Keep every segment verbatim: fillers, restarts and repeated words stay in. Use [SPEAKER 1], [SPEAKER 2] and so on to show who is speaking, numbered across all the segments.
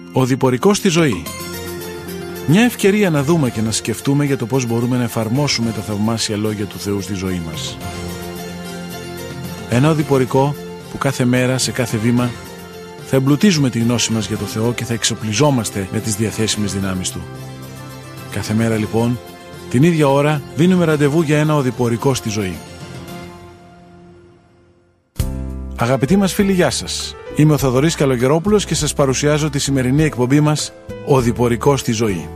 [SPEAKER 1] Ο διπορικός στη ζωή. Μια ευκαιρία να δούμε και να σκεφτούμε για το πώς μπορούμε να εφαρμόσουμε τα θαυμάσια λόγια του Θεού στη ζωή μας. Ένα οδηπορικό που κάθε μέρα, σε κάθε βήμα, θα εμπλουτίζουμε τη γνώση μας για το Θεό και θα εξοπλιζόμαστε με τις διαθέσιμες δυνάμεις Του. Κάθε μέρα λοιπόν, την ίδια ώρα, δίνουμε ραντεβού για ένα οδηπορικό στη ζωή. Αγαπητοί μας φίλοι, γεια σας. Είμαι ο Θοδωρής Καλογερόπουλος και σας παρουσιάζω τη σημερινή εκπομπή μας «Οδηπορικό στη ζωή».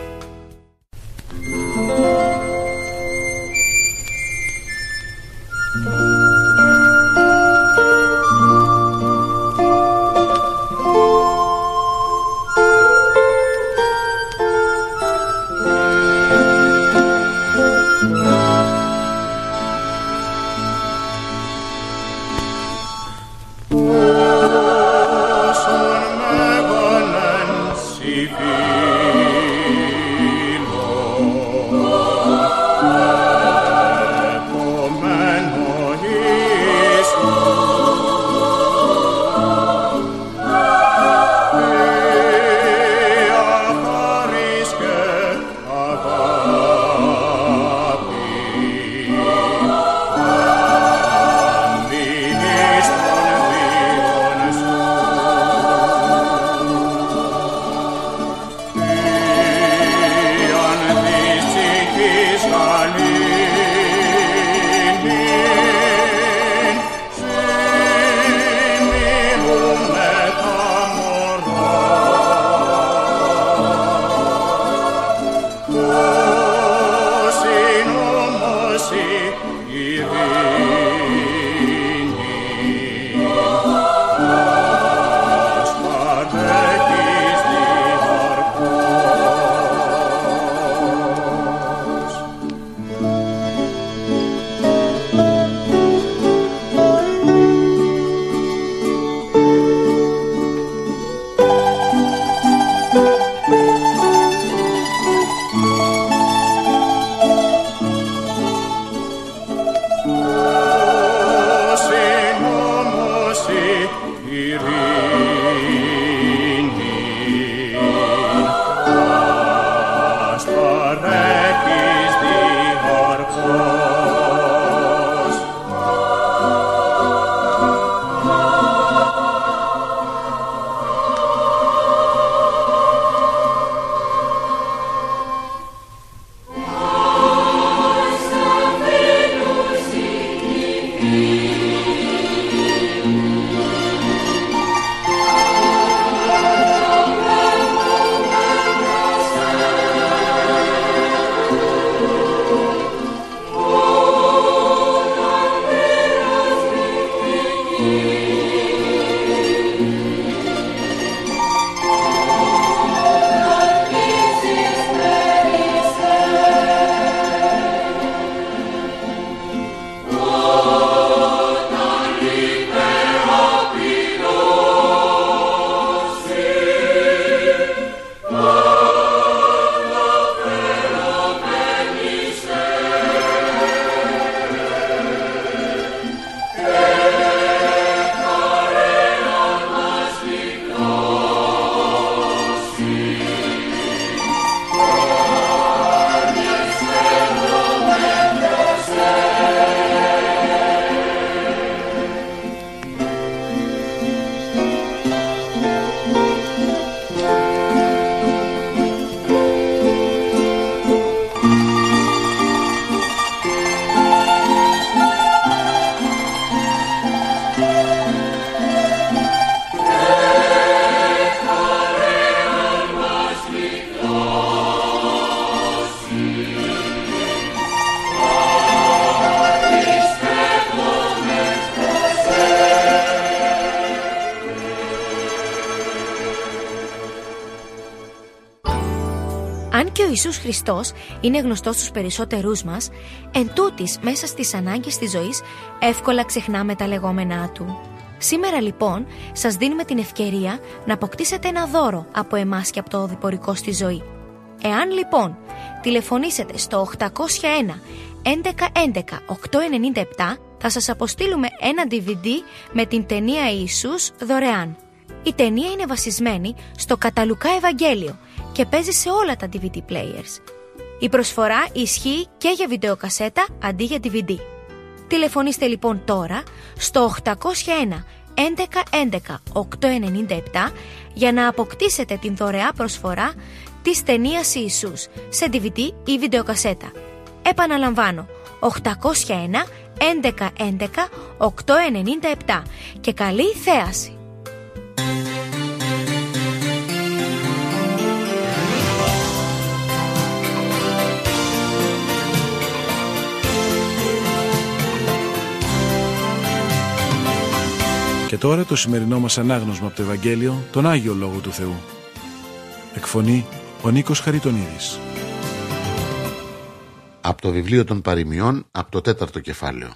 [SPEAKER 2] Αν και ο Ιησούς Χριστός είναι γνωστός στους περισσότερούς μας, εν τούτης μέσα στις ανάγκες της ζωής εύκολα ξεχνάμε τα λεγόμενά Του. Σήμερα λοιπόν σας δίνουμε την ευκαιρία να αποκτήσετε ένα δώρο από εμάς και από το οδηπορικό στη ζωή. Εάν λοιπόν τηλεφωνήσετε στο οκτακόσια ένα έντεκα έντεκα οκτακόσια ενενήντα επτά, θα σας αποστείλουμε ένα ντι βι ντι με την ταινία Ιησούς δωρεάν. Η ταινία είναι βασισμένη στο κατά Λουκά Ευαγγέλιο και παίζει σε όλα τα ντι βι ντι players. Η προσφορά ισχύει και για βιντεοκασέτα αντί για ντι βι ντι. Τηλεφωνήστε λοιπόν τώρα στο οκτακόσια ένα έντεκα έντεκα οκτακόσια ενενήντα επτά για να αποκτήσετε την δωρεά προσφορά της ταινίας Ιησούς σε ντι βι ντι ή βιντεοκασέτα. Επαναλαμβάνω, οκτακόσια ένα έντεκα έντεκα οκτακόσια ενενήντα επτά και καλή θέαση!
[SPEAKER 1] Και τώρα το σημερινό μας ανάγνωσμα από το Ευαγγέλιο, τον Άγιο Λόγο του Θεού. Εκφωνεί ο Νίκος Χαριτονίδης.
[SPEAKER 3] Από το βιβλίο των Παροιμιών, από το τέταρτο κεφάλαιο.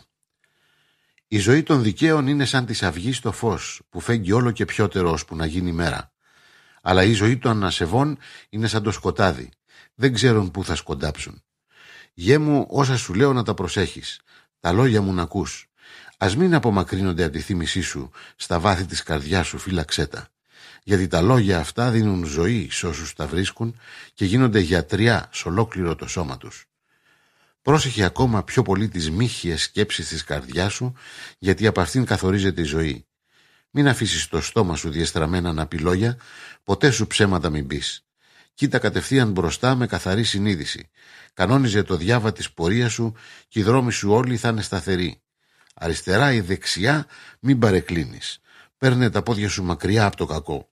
[SPEAKER 3] Η ζωή των δικαίων είναι σαν της αυγής το φως, που φέγγει όλο και πιότερο ώσπου να γίνει μέρα. Αλλά η ζωή των ανασεβών είναι σαν το σκοτάδι, δεν ξέρουν πού θα σκοντάψουν. Γέ μου όσα σου λέω να τα προσέχεις, τα λόγια μου να ακούς. Ας μην απομακρύνονται από τη θύμησή σου, στα βάθη της καρδιάς σου φύλαξέ τα. Γιατί τα λόγια αυτά δίνουν ζωή σε όσους τα βρίσκουν και γίνονται γιατριά σε ολόκληρο το σώμα τους. Πρόσεχε ακόμα πιο πολύ τις μύχιες σκέψεις της καρδιάς σου, γιατί από αυτήν καθορίζεται η ζωή. Μην αφήσεις το στόμα σου διεστραμμένα να πει λόγια, ποτέ σου ψέματα μην πεις. Κοίτα κατευθείαν μπροστά με καθαρή συνείδηση. Κανόνιζε το διάβα της πορείας σου και οι δρόμοι σου όλοι θα είναι σταθεροί. Αριστερά ή δεξιά μην παρεκκλίνεις. Παίρνε τα πόδια σου μακριά από το κακό.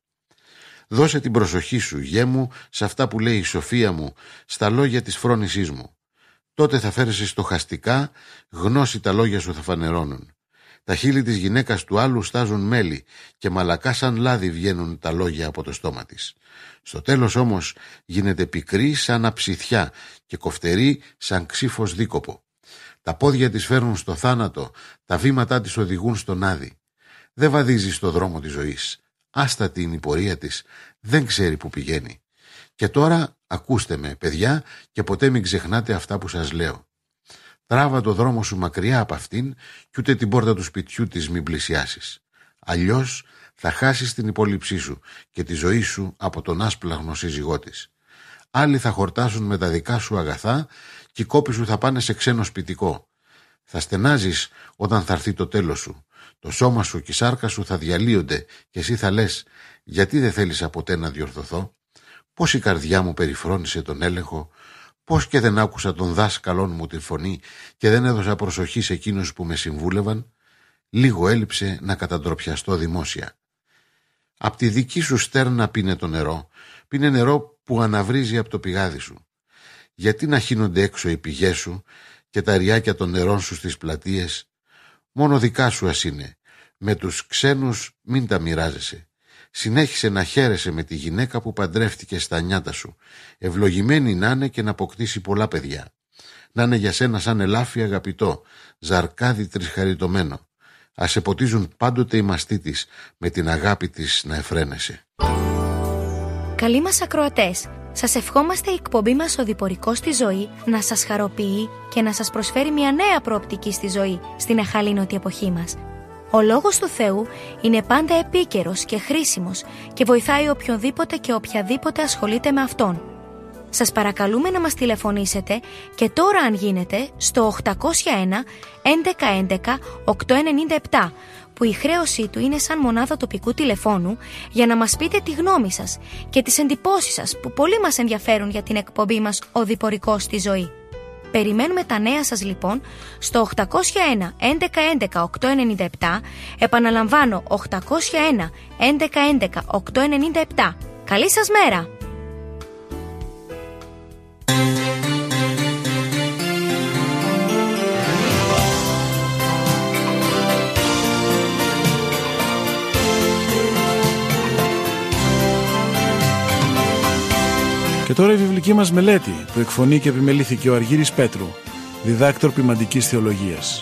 [SPEAKER 3] Δώσε την προσοχή σου, γέ μου, σε αυτά που λέει η σοφία μου, στα λόγια της φρόνησής μου. Τότε θα φέρεσαι στοχαστικά, γνώση τα λόγια σου θα φανερώνουν. Τα χείλη της γυναίκας του άλλου στάζουν μέλι και μαλακά σαν λάδι βγαίνουν τα λόγια από το στόμα της. Στο τέλος όμως γίνεται πικρή σαν αψιθιά και κοφτερή σαν ξύφος δίκοπο. Τα πόδια της φέρνουν στο θάνατο, τα βήματά της οδηγούν στον άδη. Δεν βαδίζει στο δρόμο της ζωής. Άστατη είναι η πορεία της, δεν ξέρει που πηγαίνει. Και τώρα ακούστε με, παιδιά, και ποτέ μην ξεχνάτε αυτά που σας λέω. Τράβα το δρόμο σου μακριά από αυτήν κι ούτε την πόρτα του σπιτιού της μην πλησιάσεις. Αλλιώς θα χάσεις την υπόλοιψή σου και τη ζωή σου από τον άσπλαγνο σύζυγό της. Άλλοι θα χορτάσουν με τα δικά σου αγαθά και οι κόποι σου θα πάνε σε ξένο σπιτικό. Θα στενάζεις όταν θα έρθει το τέλος σου. Το σώμα σου και η σάρκα σου θα διαλύονται και εσύ θα λες, γιατί δεν θέλεις ποτέ να διορθωθώ? Πώς η καρδιά μου περιφρόνησε τον έλεγχο, πώς και δεν άκουσα τον δάσκαλόν μου τη φωνή και δεν έδωσα προσοχή σε εκείνους που με συμβούλευαν? Λίγο έλειψε να καταντροπιαστώ δημόσια. Απ' τη δική σου στέρνα πίνε το νερό, πίνε νερό που αναβρίζει από το πηγάδι σου. Γιατί να χύνονται έξω οι πηγές σου και τα ριάκια των νερών σου στις πλατείες? Μόνο δικά σου ας είναι. Με τους ξένους μην τα μοιράζεσαι. Συνέχισε να χαίρεσαι με τη γυναίκα που παντρεύτηκε στα νιάτα σου. Ευλογημένη να είναι και να αποκτήσει πολλά παιδιά. Να είναι για σένα σαν ελάφι αγαπητό, ζαρκάδι τρισχαριτωμένο. Ας σε ποτίζουν πάντοτε οι μαστοί της, με την αγάπη της να εφραίνεσαι.
[SPEAKER 2] Καλοί μας ακροατές, σας ευχόμαστε η εκπομπή μας «Οδηπορικός στη ζωή» να σας χαροποιεί και να σας προσφέρει μια νέα προοπτική στη ζωή στην αχαλήνωτη εποχή μας. Ο Λόγος του Θεού είναι πάντα επίκαιρος και χρήσιμος και βοηθάει οποιονδήποτε και οποιαδήποτε ασχολείται με Αυτόν. Σας παρακαλούμε να μας τηλεφωνήσετε και τώρα αν γίνεται στο οκτακόσια ένα έντεκα έντεκα οκτακόσια ενενήντα επτά που η χρέωσή του είναι σαν μονάδα τοπικού τηλεφώνου για να μας πείτε τη γνώμη σας και τις εντυπώσεις σας που πολύ μας ενδιαφέρουν για την εκπομπή μας «Οδηπορικός στη ζωή». Περιμένουμε τα νέα σας λοιπόν στο οκτακόσια ένα έντεκα έντεκα οκτακόσια ενενήντα επτά, επαναλαμβάνω οκτακόσια ένα έντεκα έντεκα οκτακόσια ενενήντα επτά. Καλή σας μέρα!
[SPEAKER 1] Και τώρα η βιβλική μας μελέτη που εκφωνεί και επιμελήθηκε ο Αργύρης Πέτρου, διδάκτορ ποιμαντικής θεολογίας.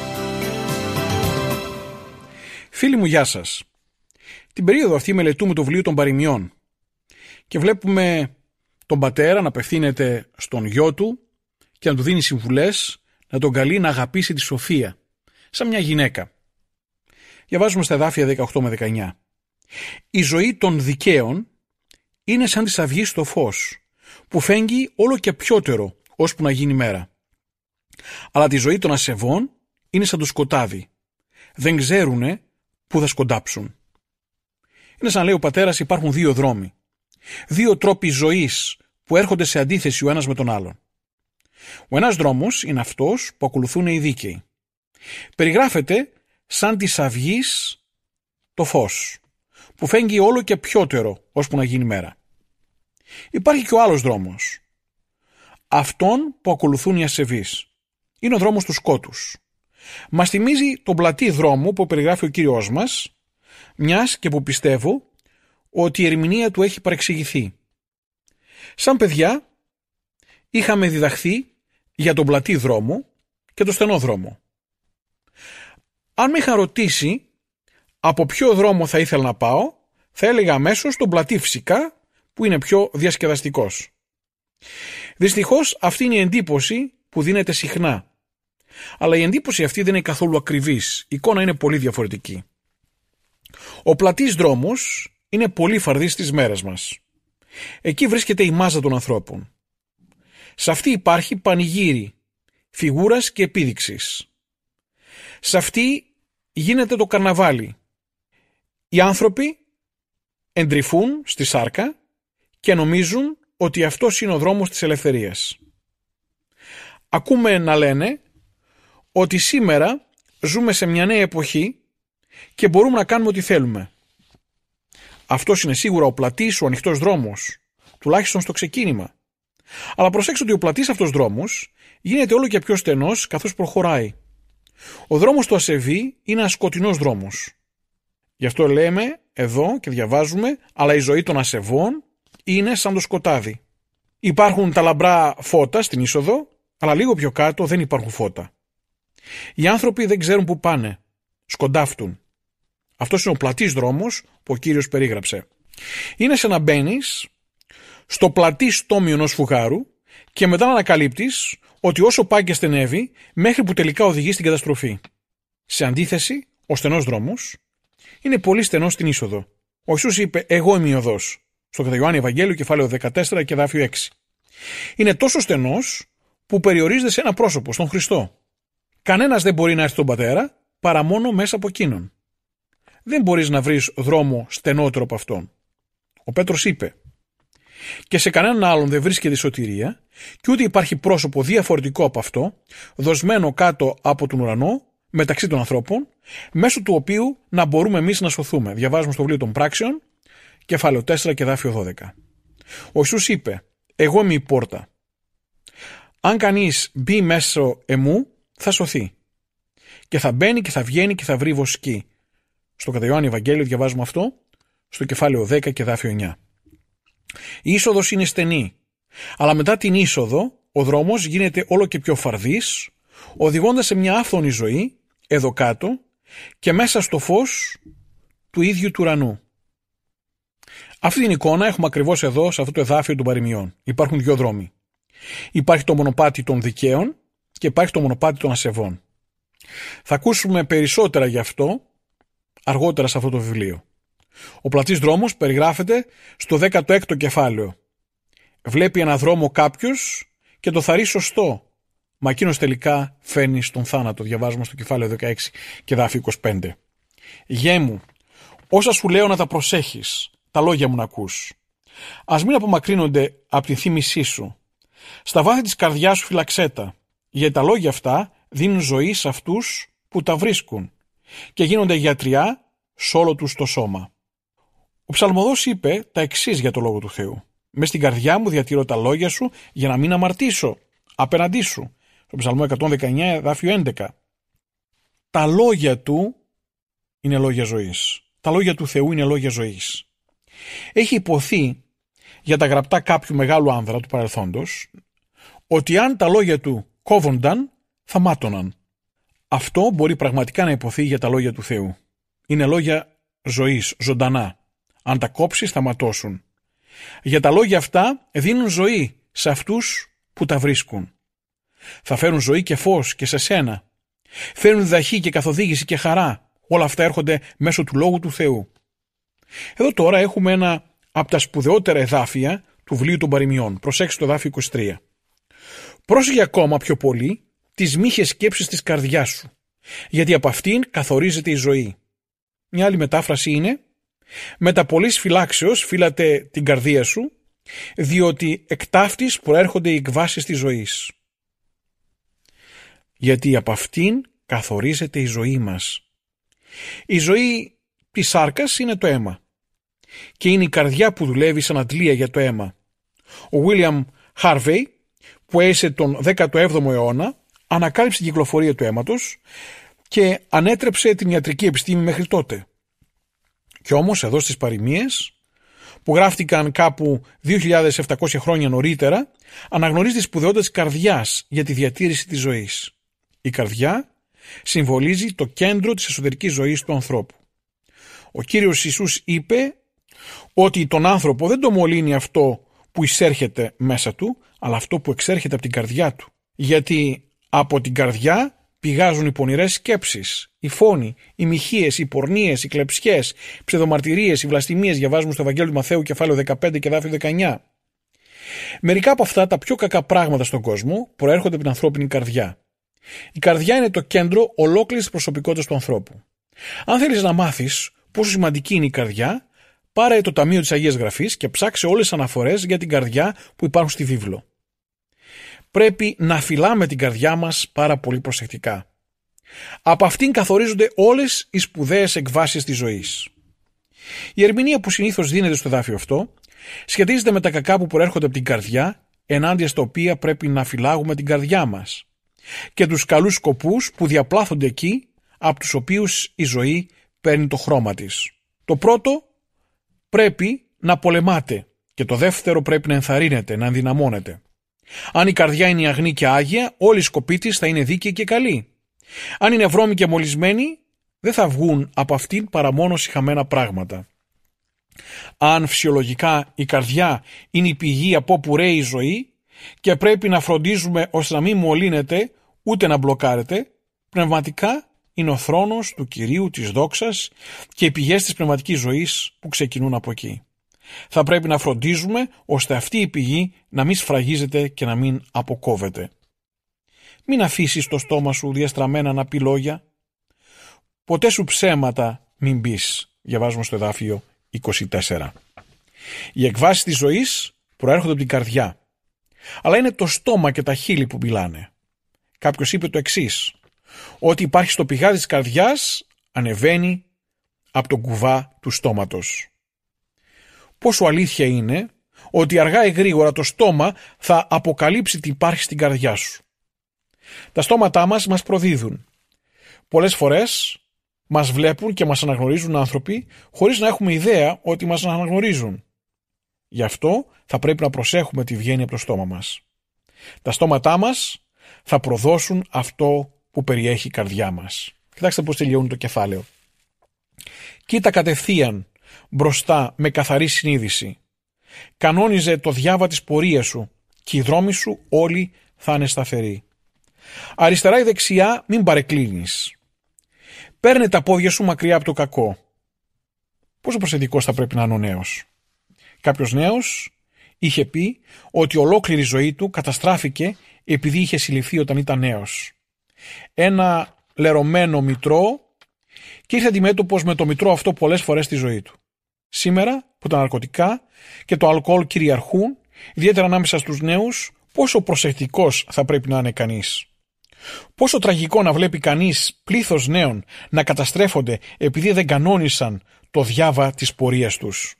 [SPEAKER 4] Φίλοι μου, γεια σας. Την περίοδο αυτή μελετούμε το βιβλίο των Παροιμιών και βλέπουμε τον πατέρα να απευθύνεται στον γιο του και να του δίνει συμβουλές, να τον καλεί να αγαπήσει τη σοφία, σαν μια γυναίκα. Διαβάζουμε στα εδάφια δεκαοκτώ με δεκαεννιά. Η ζωή των δικαίων είναι σαν της αυγής στο φως, που φέγγει όλο και πιότερο ώσπου να γίνει μέρα. Αλλά τη ζωή των ασεβών είναι σαν το σκοτάδι. Δεν ξέρουνε πού θα σκοντάψουν. Είναι σαν λέει ο πατέρας, υπάρχουν δύο δρόμοι. Δύο τρόποι ζωής που έρχονται σε αντίθεση ο ένας με τον άλλον. Ο ένας δρόμος είναι αυτός που ακολουθούν οι δίκαιοι. Περιγράφεται σαν της αυγής το φως, που φέγγει όλο και πιότερο ώσπου να γίνει μέρα. Υπάρχει και ο άλλος δρόμος, αυτόν που ακολουθούν οι ασεβείς. Είναι ο δρόμος του σκότους. Μας θυμίζει τον πλατή δρόμο που περιγράφει ο Κύριος μας, μιας και που πιστεύω ότι η ερμηνεία του έχει παρεξηγηθεί. Σαν παιδιά είχαμε διδαχθεί για τον πλατή δρόμο και τον στενό δρόμο. Αν με είχαν ρωτήσει από ποιο δρόμο θα ήθελα να πάω, θα έλεγα αμέσως τον πλατή φυσικά, που είναι πιο διασκεδαστικός. Δυστυχώς αυτή είναι η εντύπωση που δίνεται συχνά. Αλλά η εντύπωση αυτή δεν είναι καθόλου ακριβής. Η εικόνα είναι πολύ διαφορετική. Ο πλατής δρόμος είναι πολύ φαρδής στις μέρες μας. Εκεί βρίσκεται η μάζα των ανθρώπων. Σε αυτή υπάρχει πανηγύρι, φιγούρας και επίδειξης. Σε αυτή γίνεται το καρναβάλι. Οι άνθρωποι εντρυφούν στη σάρκα και νομίζουν ότι αυτός είναι ο δρόμος της ελευθερίας. Ακούμε να λένε ότι σήμερα ζούμε σε μια νέα εποχή και μπορούμε να κάνουμε ό,τι θέλουμε. Αυτός είναι σίγουρα ο πλατής, ο ανοιχτός δρόμος, τουλάχιστον στο ξεκίνημα. Αλλά προσέξτε ότι ο πλατής αυτός δρόμος γίνεται όλο και πιο στενός καθώς προχωράει. Ο δρόμος του ασεβή είναι ένας σκοτεινός δρόμος. Γι' αυτό λέμε εδώ και διαβάζουμε, αλλά η ζωή των ασεβών είναι σαν το σκοτάδι. Υπάρχουν τα λαμπρά φώτα στην είσοδο, αλλά λίγο πιο κάτω δεν υπάρχουν φώτα. Οι άνθρωποι δεν ξέρουν που πάνε. Σκοντάφτουν. Αυτός είναι ο πλατής δρόμος που ο Κύριος περίγραψε. Είναι σαν να μπαίνεις στο πλατή στόμιο ενός φουγάρου και μετά να ανακαλύπτεις ότι όσο πάει και στενεύει, μέχρι που τελικά οδηγεί στην καταστροφή. Σε αντίθεση, ο στενός δρόμος είναι πολύ στενός στην είσοδο. Ο Ιησούς είπε: Εγώ είμαι η οδός. Στο κατά Ιωάννη Ευαγγέλιο, κεφάλαιο δεκατέσσερα και εδάφιο έξι. Είναι τόσο στενός που περιορίζεται σε ένα πρόσωπο, στον Χριστό. Κανένας δεν μπορεί να έρθει στον Πατέρα παρά μόνο μέσα από εκείνον. Δεν μπορείς να βρεις δρόμο στενότερο από αυτόν. Ο Πέτρος είπε: Και σε κανέναν άλλον δεν βρίσκεται η σωτηρία, και ούτε υπάρχει πρόσωπο διαφορετικό από αυτό, δοσμένο κάτω από τον ουρανό, μεταξύ των ανθρώπων, μέσω του οποίου να μπορούμε εμείς να σωθούμε. Διαβάζουμε στο βιβλίο των Πράξεων, κεφάλαιο τέσσερα και εδάφιο δώδεκα. Ο Ιησούς είπε: Εγώ είμαι η πόρτα. Αν κανείς μπει μέσω εμού, θα σωθεί. Και θα μπαίνει και θα βγαίνει και θα βρει βοσκή. Στο κατά Ιωάννη Ευαγγέλιο διαβάζουμε αυτό, στο κεφάλαιο δέκα και εδάφιο εννιά. Η είσοδος είναι στενή, αλλά μετά την είσοδο ο δρόμος γίνεται όλο και πιο φαρδής, οδηγώντας σε μια άφθονη ζωή, εδώ κάτω, και μέσα στο φως του ίδιου του ουρανού. Αυτή την εικόνα έχουμε ακριβώς εδώ, σε αυτό το εδάφιο των παροιμιών. Υπάρχουν δύο δρόμοι. Υπάρχει το μονοπάτι των δικαίων και υπάρχει το μονοπάτι των ασεβών. Θα ακούσουμε περισσότερα γι' αυτό αργότερα σε αυτό το βιβλίο. Ο πλατής δρόμος περιγράφεται στο δέκατο έκτο κεφάλαιο. Βλέπει ένα δρόμο κάποιος και το θαρρεί σωστό, μα εκείνος τελικά φέρνει στον θάνατο. Διαβάζουμε στο κεφάλαιο δεκαέξι και εδάφιο είκοσι πέντε. Γέ μου, όσα σου λέω να τα προσέχεις, τα λόγια μου να ακούς. Ας μην απομακρύνονται από τη θύμησή σου. Στα βάθη της καρδιάς σου φυλαξέτα, γιατί τα λόγια αυτά δίνουν ζωή σε αυτούς που τα βρίσκουν και γίνονται γιατριά σε όλο τους το σώμα. Ο ψαλμοδός είπε τα εξής για το Λόγο του Θεού. Μες στην καρδιά μου διατηρώ τα λόγια σου για να μην αμαρτήσω απέναντί σου. Στο ψαλμό εκατόν δεκαεννιά, εδάφιο έντεκα. Τα λόγια του είναι λόγια ζωής. Τα λόγια του Θεού είναι λόγια ζωής. Έχει υποθεί για τα γραπτά κάποιου μεγάλου άνδρα του παρελθόντος ότι αν τα λόγια του κόβονταν, θα μάτωναν. Αυτό μπορεί πραγματικά να υποθεί για τα λόγια του Θεού. Είναι λόγια ζωής, ζωντανά. Αν τα κόψεις θα ματώσουν. Για τα λόγια αυτά δίνουν ζωή σε αυτούς που τα βρίσκουν. Θα φέρουν ζωή και φως και σε σένα. Φέρουν διδαχή και καθοδήγηση και χαρά. Όλα αυτά έρχονται μέσω του Λόγου του Θεού. Εδώ τώρα έχουμε ένα από τα σπουδαιότερα εδάφια του βιβλίου των Παροιμιών. Προσέξτε το εδάφιο είκοσι τρία. Πρόσεχε ακόμα πιο πολύ τις μύχες σκέψεις της καρδιάς σου, γιατί από αυτήν καθορίζεται η ζωή. Μια άλλη μετάφραση είναι: με τα πολλής φυλάξεως φύλατε την καρδία σου, διότι εκ ταύτης προέρχονται οι εκβάσεις της ζωής. Γιατί από αυτήν καθορίζεται η ζωή μας. Η ζωή της σάρκας είναι το αίμα και είναι η καρδιά που δουλεύει σαν αντλία για το αίμα. Ο William Harvey, που έζησε τον δέκατο έβδομο αιώνα, ανακάλυψε την κυκλοφορία του αίματος και ανέτρεψε την ιατρική επιστήμη μέχρι τότε. Κι όμως εδώ στις παροιμίες, που γράφτηκαν κάπου δύο χιλιάδες επτακόσια χρόνια νωρίτερα, αναγνωρίζει τη σπουδαιότητα της καρδιάς για τη διατήρηση της ζωής. Η καρδιά συμβολίζει το κέντρο της εσωτερικής ζωής του ανθρώπου. Ο Κύριος Ιησούς είπε ότι τον άνθρωπο δεν το μολύνει αυτό που εισέρχεται μέσα του, αλλά αυτό που εξέρχεται από την καρδιά του. Γιατί από την καρδιά πηγάζουν οι πονηρές σκέψεις, οι φόνοι, οι μοιχείες, οι πορνείες, οι κλεψιές, οι ψευδομαρτυρίες, οι βλαστημίες, διαβάζουμε στο Ευαγγέλιο του Μαθαίου κεφάλαιο δεκαπέντε και εδάφιο δεκαεννιά. Μερικά από αυτά τα πιο κακά πράγματα στον κόσμο προέρχονται από την ανθρώπινη καρδιά. Η καρδιά είναι το κέντρο ολόκληρης της προσωπικότητας του ανθρώπου. Αν θέλεις να μάθεις πόσο σημαντική είναι η καρδιά, πάρε το Ταμείο της Αγίας Γραφής και ψάξε όλες τις αναφορές για την καρδιά που υπάρχουν στη βίβλο. Πρέπει να φυλάμε την καρδιά μας πάρα πολύ προσεκτικά. Από αυτήν καθορίζονται όλες οι σπουδαίες εκβάσεις της ζωής. Η ερμηνεία που συνήθως δίνεται στο εδάφιο αυτό σχετίζεται με τα κακά που προέρχονται από την καρδιά, ενάντια στα οποία πρέπει να φυλάγουμε την καρδιά μας, και τους καλούς σκοπούς που διαπλάθονται εκεί, από τους οποίους η ζωή παίρνει το χρώμα της. Το πρώτο πρέπει να πολεμάτε και το δεύτερο πρέπει να ενθαρρύνετε, να ενδυναμώνετε. Αν η καρδιά είναι αγνή και άγια, όλοι οι σκοποί της θα είναι δίκαιοι και καλοί. Αν είναι βρώμοι και μολυσμένοι, δεν θα βγουν από αυτήν παρά μόνο σιχαμένα πράγματα. Αν φυσιολογικά η καρδιά είναι η πηγή από όπου ρέει η ζωή και πρέπει να φροντίζουμε ώστε να μην μολύνεται ούτε να μπλοκάρεται, πνευματικά είναι ο θρόνος του Κυρίου της δόξας και οι πηγές της πνευματικής ζωής που ξεκινούν από εκεί. Θα πρέπει να φροντίζουμε ώστε αυτή η πηγή να μην σφραγίζεται και να μην αποκόβεται. Μην αφήσεις το στόμα σου διαστραμμένα να πει λόγια. Ποτέ σου ψέματα μην πεις, διαβάζουμε στο εδάφιο είκοσι τέσσερα. Οι εκβάσεις της ζωής προέρχονται από την καρδιά, αλλά είναι το στόμα και τα χείλη που μιλάνε. Κάποιος είπε το εξής: ό,τι υπάρχει στο πηγάδι της καρδιάς ανεβαίνει από τον κουβά του στόματος. Πόσο αλήθεια είναι ότι αργά ή γρήγορα το στόμα θα αποκαλύψει τι υπάρχει στην καρδιά σου. Τα στόματά μας μας προδίδουν. Πολλές φορές μας βλέπουν και μας αναγνωρίζουν άνθρωποι χωρίς να έχουμε ιδέα ότι μας αναγνωρίζουν. Γι' αυτό θα πρέπει να προσέχουμε τι βγαίνει από το στόμα μας. Τα στόματά μας θα προδώσουν αυτό που περιέχει η καρδιά μας. Κοιτάξτε πώς τελειώνει το κεφάλαιο. Κοίτα κατευθείαν μπροστά με καθαρή συνείδηση. Κανόνιζε το διάβα της πορείας σου και οι δρόμοι σου όλοι θα είναι σταθεροί. Αριστερά ή δεξιά μην παρεκκλίνεις. Παίρνε τα πόδια σου μακριά από το κακό. Πόσο προσεκτικός θα πρέπει να είναι ο νέος? Κάποιος νέος είχε πει ότι ολόκληρη η ζωή του καταστράφηκε επειδή είχε συλληφθεί όταν ήταν νέος. Ένα λερωμένο μητρό και ήρθε αντιμέτωπος με το μητρό αυτό πολλές φορές στη ζωή του. Σήμερα που τα ναρκωτικά και το αλκοόλ κυριαρχούν, ιδιαίτερα ανάμεσα στους νέους, πόσο προσεκτικός θα πρέπει να είναι κανείς. Πόσο τραγικό να βλέπει κανείς πλήθος νέων να καταστρέφονται επειδή δεν κανόνισαν το διάβα της πορείας τους.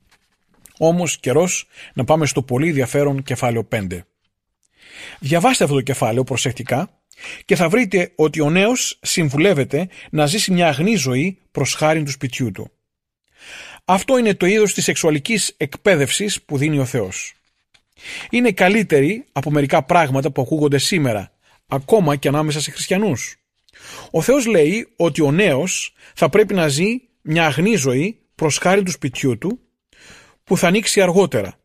[SPEAKER 4] Όμως καιρός να πάμε στο πολύ ενδιαφέρον κεφάλαιο πέντε. Διαβάστε αυτό το κεφάλαιο προσεκτικά και θα βρείτε ότι ο νέος συμβουλεύεται να ζήσει μια αγνή ζωή προς χάριν του σπιτιού του. Αυτό είναι το είδος της σεξουαλικής εκπαίδευσης που δίνει ο Θεός. Είναι καλύτερη από μερικά πράγματα που ακούγονται σήμερα, ακόμα και ανάμεσα σε χριστιανούς. Ο Θεός λέει ότι ο νέος θα πρέπει να ζει μια αγνή ζωή προς χάριν του σπιτιού του, που θα ανοίξει αργότερα.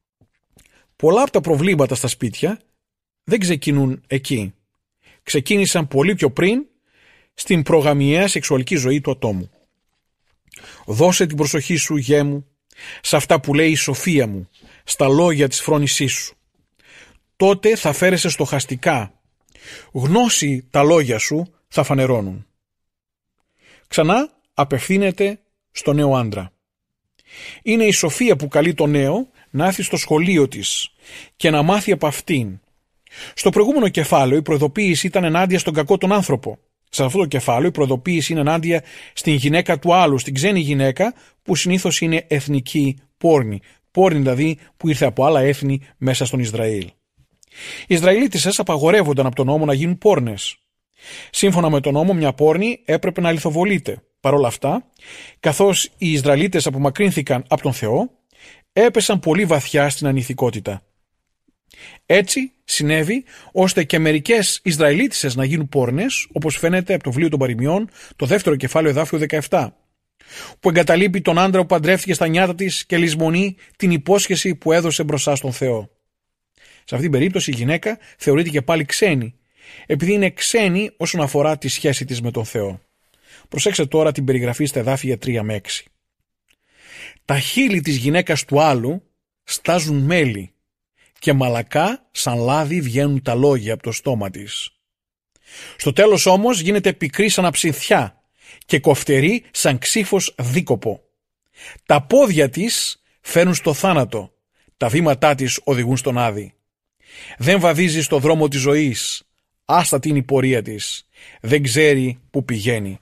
[SPEAKER 4] Πολλά από τα προβλήματα στα σπίτια δεν ξεκινούν εκεί. Ξεκίνησαν πολύ πιο πριν στην προγαμιαία σεξουαλική ζωή του ατόμου. Δώσε την προσοχή σου, γιέ μου, σε αυτά που λέει η σοφία μου, στα λόγια της φρόνησής σου. Τότε θα φέρεσαι στοχαστικά. Γνώση τα λόγια σου θα φανερώνουν. Ξανά απευθύνεται στο νέο άντρα. Είναι η σοφία που καλεί το νέο να έρθει στο σχολείο της και να μάθει από αυτήν. Στο προηγούμενο κεφάλαιο η προειδοποίηση ήταν ενάντια στον κακό τον άνθρωπο. Σε αυτό το κεφάλαιο η προειδοποίηση είναι ενάντια στην γυναίκα του άλλου, στην ξένη γυναίκα που συνήθως είναι εθνική πόρνη. Πόρνη δηλαδή που ήρθε από άλλα έθνη μέσα στον Ισραήλ. Οι Ισραηλίτισσες απαγορεύονταν από τον νόμο να γίνουν πόρνες. Σύμφωνα με τον νόμο, μια πόρνη έπρεπε να λιθοβολείται. Παρ' όλα αυτά, καθώς οι Ισραηλίτες απομακρύνθηκαν από τον Θεό, έπεσαν πολύ βαθιά στην ανηθικότητα. Έτσι συνέβη ώστε και μερικές Ισραηλίτισσες να γίνουν πόρνες, όπως φαίνεται από το βιβλίο των Παροιμιών, το δεύτερο κεφάλαιο, εδάφιο δεκαεπτά, που εγκαταλείπει τον άντρα που παντρεύτηκε στα νιάτα της και λησμονεί την υπόσχεση που έδωσε μπροστά στον Θεό. Σε αυτήν την περίπτωση η γυναίκα θεωρείται και πάλι ξένη, επειδή είναι ξένη όσον αφορά τη σχέση της με τον Θεό. Προσέξτε τώρα την περιγραφή στα εδάφια τρία με έξι. Τα χείλη της γυναίκας του άλλου στάζουν μέλι και μαλακά σαν λάδι βγαίνουν τα λόγια από το στόμα της. Στο τέλος όμως γίνεται πικρή σαν αψινθιά και κοφτερή σαν ξύφος δίκοπο. Τα πόδια της φέρνουν στο θάνατο, τα βήματά της οδηγούν στον άδη. Δεν βαδίζει στο δρόμο της ζωής, άστατη είναι η πορεία της, δεν ξέρει που πηγαίνει.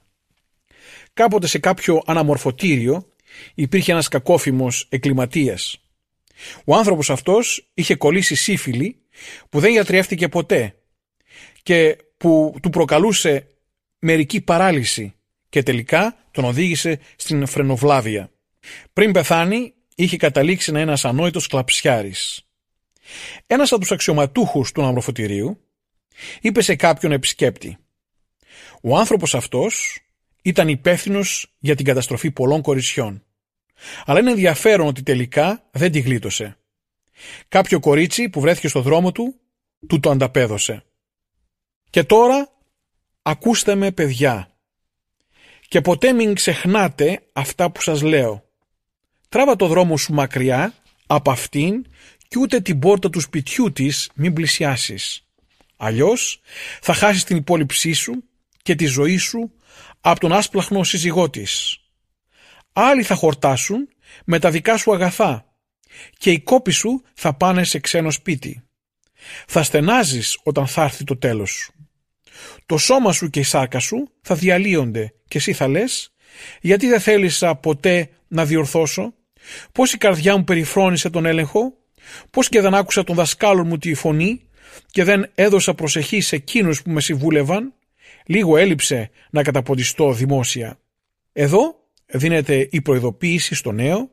[SPEAKER 4] Κάποτε σε κάποιο αναμορφωτήριο υπήρχε ένας κακόφημος εγκληματίας. Ο άνθρωπος αυτός είχε κολλήσει σύφυλλη που δεν γιατρεύτηκε ποτέ και που του προκαλούσε μερική παράλυση και τελικά τον οδήγησε στην φρενοβλάβεια. Πριν πεθάνει είχε καταλήξει να είναι ένας ανόητος κλαψιάρης. Ένας από τους αξιωματούχους του αναμορφωτηρίου είπε σε κάποιον επισκέπτη: ο άνθρωπος αυτός ήταν υπεύθυνος για την καταστροφή πολλών κοριτσιών. Αλλά είναι ενδιαφέρον ότι τελικά δεν τη γλίτωσε. Κάποιο κορίτσι που βρέθηκε στο δρόμο του, του το ανταπέδωσε. Και τώρα ακούστε με, παιδιά, και ποτέ μην ξεχνάτε αυτά που σας λέω. Τράβα το δρόμο σου μακριά από αυτήν και ούτε την πόρτα του σπιτιού της μην πλησιάσεις. Αλλιώς θα χάσεις την υπόλοιψή σου και τη ζωή σου από τον άσπλαχνο σύζυγό της. Άλλοι θα χορτάσουν με τα δικά σου αγαθά και οι κόποι σου θα πάνε σε ξένο σπίτι. Θα στενάζεις όταν θα έρθει το τέλος σου. Το σώμα σου και η σάρκα σου θα διαλύονται και εσύ θα λες: γιατί δεν θέλησα ποτέ να διορθώσω, πώς η καρδιά μου περιφρόνησε τον έλεγχο, πώς και δεν άκουσα τον δασκάλο μου τη φωνή και δεν έδωσα προσοχή σε εκείνους που με συμβούλευαν, λίγο έλειψε να καταποντιστώ δημόσια. Εδώ δίνεται η προειδοποίηση στο νέο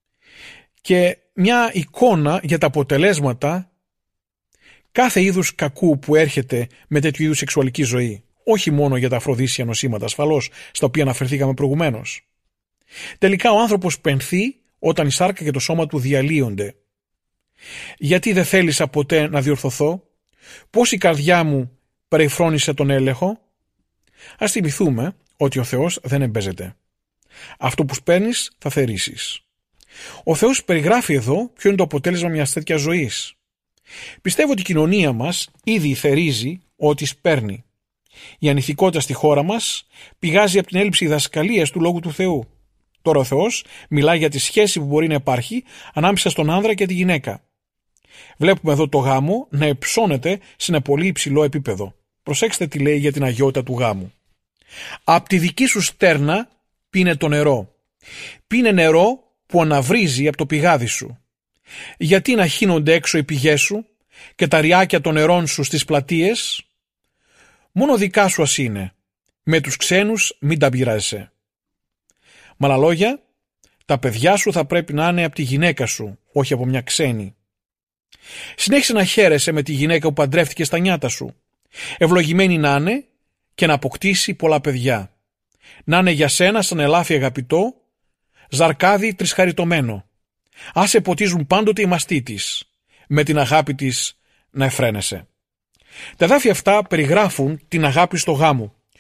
[SPEAKER 4] και μια εικόνα για τα αποτελέσματα κάθε είδους κακού που έρχεται με τέτοιου είδους σεξουαλική ζωή. Όχι μόνο για τα αφροδίσια νοσήματα ασφαλώς, στα οποία αναφερθήκαμε προηγουμένως. Τελικά ο άνθρωπος πενθεί όταν η σάρκα και το σώμα του διαλύονται. Γιατί δεν θέλησα ποτέ να διορθωθώ, πώς η καρδιά μου περιφρόνησε τον έλεγχο. Ας θυμηθούμε ότι ο Θεός δεν εμπέζεται. Αυτό που σπέρνεις θα θερήσεις. Ο Θεός περιγράφει εδώ ποιο είναι το αποτέλεσμα μιας τέτοιας ζωής. Πιστεύω ότι η κοινωνία μας ήδη θερίζει ό,τι σπέρνει. Η ανηθικότητα στη χώρα μας πηγάζει από την έλλειψη διδασκαλίας του Λόγου του Θεού. Τώρα ο Θεός μιλάει για τη σχέση που μπορεί να υπάρχει ανάμεσα στον άνδρα και τη γυναίκα. Βλέπουμε εδώ το γάμο να υψώνεται σε ένα πολύ υψηλό επίπεδο. Προσέξτε τι λέει για την αγιότητα του γάμου. Απ' τη δική σου στέρνα πίνε το νερό. Πίνε νερό που αναβρίζει από το πηγάδι σου. Γιατί να χύνονται έξω οι πηγές σου και τα ριάκια των νερών σου στις πλατείες? Μόνο δικά σου ας είναι. Με τους ξένους μην τα πειράζεσαι. Με άλλα λόγια, τα παιδιά σου θα πρέπει να είναι από τη γυναίκα σου, όχι από μια ξένη. Συνέχισε να χαίρεσαι με τη γυναίκα που παντρεύτηκε στα νιάτα σου. Ευλογημένη να είναι και να αποκτήσει πολλά παιδιά. Να είναι για σένα σαν ελάφι αγαπητό, ζαρκάδι τρισχαριτωμένο. Ας σε ποτίζουν πάντοτε οι μαστοί της, με την αγάπη της να εφραίνεσαι. Τα εδάφια αυτά περιγράφουν την αγάπη στο γάμο,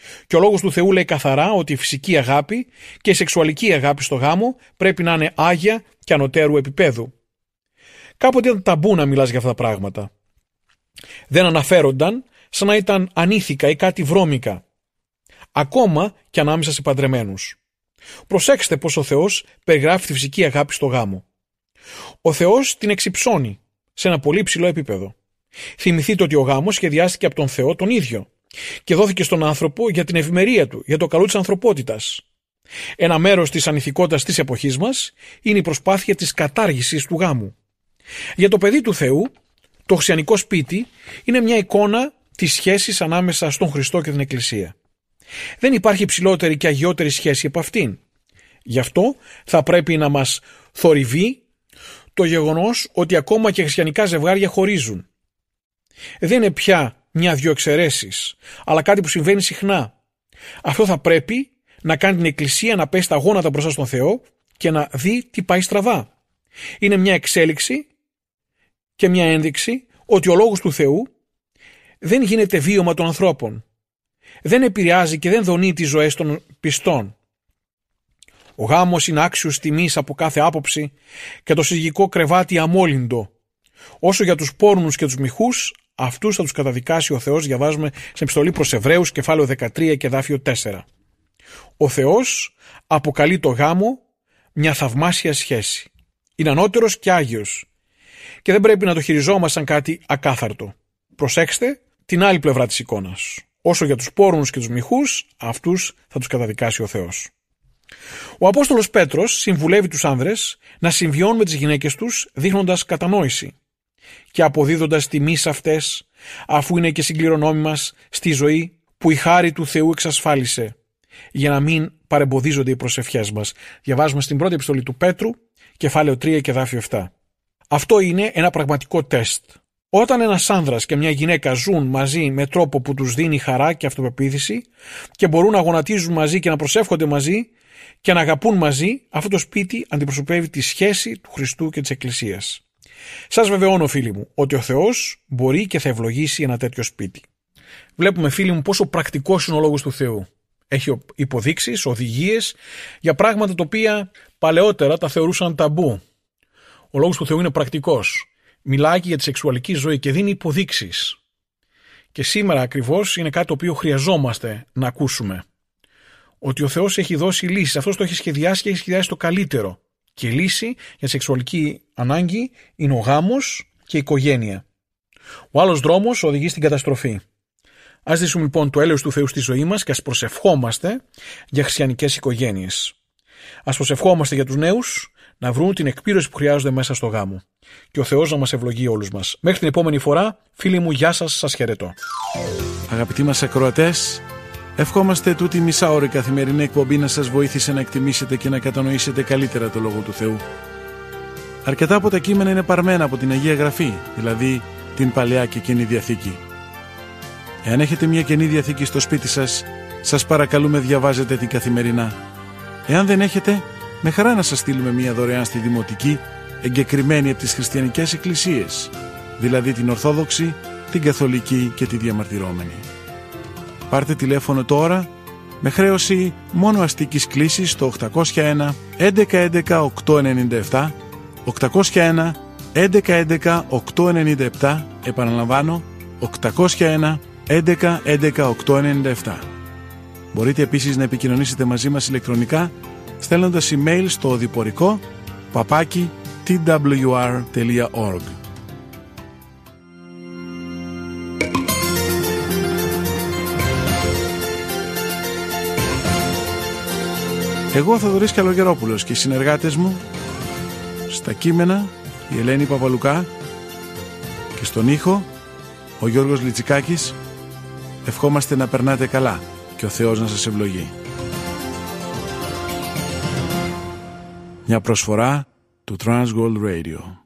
[SPEAKER 4] Και ο λόγος του Θεού λέει καθαρά ότι η φυσική αγάπη και η σεξουαλική αγάπη στο γάμο πρέπει να είναι άγια και ανωτέρου επίπεδου. Κάποτε ήταν ταμπού να μιλάς για αυτά τα πράγματα. Δεν αναφέρονταν σαν να ήταν ανήθικα ή κάτι βρώμικα. Ακόμα και ανάμεσα σε παντρεμένους. Προσέξτε πως ο Θεός περιγράφει τη φυσική αγάπη στο γάμο. Ο Θεός την εξυψώνει σε ένα πολύ ψηλό επίπεδο. Θυμηθείτε ότι ο γάμος σχεδιάστηκε από τον Θεό τον ίδιο και δόθηκε στον άνθρωπο για την ευημερία του, για το καλό της ανθρωπότητας. Ένα μέρος της ανηθικότητας της εποχής μας είναι η προσπάθεια της κατάργησης του γάμου. Για το παιδί του Θεού, το χριστιανικό σπίτι είναι μια εικόνα της σχέσης ανάμεσα στον Χριστό και την Εκκλησία. Δεν υπάρχει υψηλότερη και αγιότερη σχέση από αυτήν. Γι' αυτό θα πρέπει να μας θορυβεί το γεγονός ότι ακόμα και χριστιανικά ζευγάρια χωρίζουν. Δεν είναι πια μια-δυο εξαιρέσεις, αλλά κάτι που συμβαίνει συχνά. Αυτό θα πρέπει να κάνει την Εκκλησία να πέσει τα γόνατα μπροστά στον Θεό και να δει τι πάει στραβά. Είναι μια εξέλιξη και μια ένδειξη ότι ο λόγος του Θεού δεν γίνεται βίωμα των ανθρώπων. Δεν επηρεάζει και δεν δονεί τις ζωές των πιστών. Ο γάμος είναι άξιος τιμής από κάθε άποψη και το συζυγικό κρεβάτι αμόλυντο. Όσο για τους πόρνους και τους μοιχούς, αυτούς θα τους καταδικάσει ο Θεός, διαβάζουμε σε επιστολή προς Εβραίους, κεφάλαιο δεκατρία και εδάφιο τέσσερα. Ο Θεός αποκαλεί το γάμο μια θαυμάσια σχέση. Είναι ανώτερος και άγιος και δεν πρέπει να το χειριζόμαστε σαν κάτι ακάθαρτο. Προσέξτε την άλλη πλευρά της εικόνας. Όσο για τους πόρνους και τους μοιχούς, αυτούς θα τους καταδικάσει ο Θεός. Ο Απόστολος Πέτρος συμβουλεύει τους άνδρες να συμβιώνουν με τις γυναίκες τους δείχνοντας κατανόηση και αποδίδοντας τιμή σε αυτές, αφού είναι και συγκληρονόμοι μας στη ζωή που η χάρη του Θεού εξασφάλισε, για να μην παρεμποδίζονται οι προσευχές μας. Διαβάζουμε στην πρώτη επιστολή του Πέτρου, κεφάλαιο τρία και εδάφιο επτά. Αυτό είναι ένα πραγματικό τεστ. Όταν ένας άνδρας και μια γυναίκα ζουν μαζί με τρόπο που τους δίνει χαρά και αυτοπεποίθηση και μπορούν να γονατίζουν μαζί και να προσεύχονται μαζί και να αγαπούν μαζί, αυτό το σπίτι αντιπροσωπεύει τη σχέση του Χριστού και της Εκκλησίας. Σας βεβαιώνω, φίλοι μου, ότι ο Θεός μπορεί και θα ευλογήσει ένα τέτοιο σπίτι. Βλέπουμε, φίλοι μου, πόσο πρακτικός είναι ο λόγος του Θεού. Έχει υποδείξεις, οδηγίες για πράγματα τα οποία παλαιότερα τα θεωρούσαν ταμπού. Ο λόγος του Θεού είναι πρακτικός. Μιλάει και για τη σεξουαλική ζωή και δίνει υποδείξεις. Και σήμερα ακριβώς είναι κάτι το οποίο χρειαζόμαστε να ακούσουμε. Ότι ο Θεός έχει δώσει λύσεις. Αυτός το έχει σχεδιάσει και έχει σχεδιάσει το καλύτερο. Και η λύση για τη σεξουαλική ανάγκη είναι ο γάμος και η οικογένεια. Ο άλλος δρόμος οδηγεί στην καταστροφή. Ας ζήσουμε λοιπόν το έλεος του Θεού στη ζωή μας και ας προσευχόμαστε για χριστιανικές οικογένειες. Ας προσευχόμαστε για τους νέους να βρουν την εκπλήρωση που χρειάζονται μέσα στο γάμο. Και ο Θεός να μας ευλογεί όλους μας. Μέχρι την επόμενη φορά, φίλοι μου, γεια σας, σας χαιρετώ.
[SPEAKER 1] Αγαπητοί μας ακροατές, ευχόμαστε τούτη μισάωρη καθημερινή εκπομπή να σας βοήθησε να εκτιμήσετε και να κατανοήσετε καλύτερα το Λόγο του Θεού. Αρκετά από τα κείμενα είναι παρμένα από την Αγία Γραφή, δηλαδή την Παλαιά και Καινή Διαθήκη. Εάν έχετε μια Καινή Διαθήκη στο σπίτι σας, σας παρακαλούμε διαβάζετε την καθημερινά. Εάν δεν έχετε, με χαρά να σας στείλουμε μια δωρεάν στη Δημοτική, εγκεκριμένη από τις χριστιανικές εκκλησίες, δηλαδή την Ορθόδοξη, την Καθολική και τη Διαμαρτυρόμενη. Πάρτε τηλέφωνο τώρα με χρέωση μόνο αστικής κλήσης στο οκτακόσια ένα έντεκα έντεκα οκτακόσια ενενήντα επτά, οκτακόσια ένα έντεκα έντεκα οκτακόσια ενενήντα επτά, επαναλαμβάνω οκτακόσια ένα έντεκα έντεκα οκτακόσια ενενήντα επτά. Μπορείτε επίσης να επικοινωνήσετε μαζί μας ηλεκτρονικά στέλνοντας email στο οδηπορικό παπάκι τι ντάμπλιου αρ τελεία org. Εγώ, Θοδωρής Καλογερόπουλος, και οι συνεργάτες μου στα κείμενα η Ελένη Παπαλουκά και στον ήχο ο Γιώργος Λιτσικάκης, ευχόμαστε να περνάτε καλά και ο Θεός να σας ευλογεί. Μια προσφορά του Transworld Radio.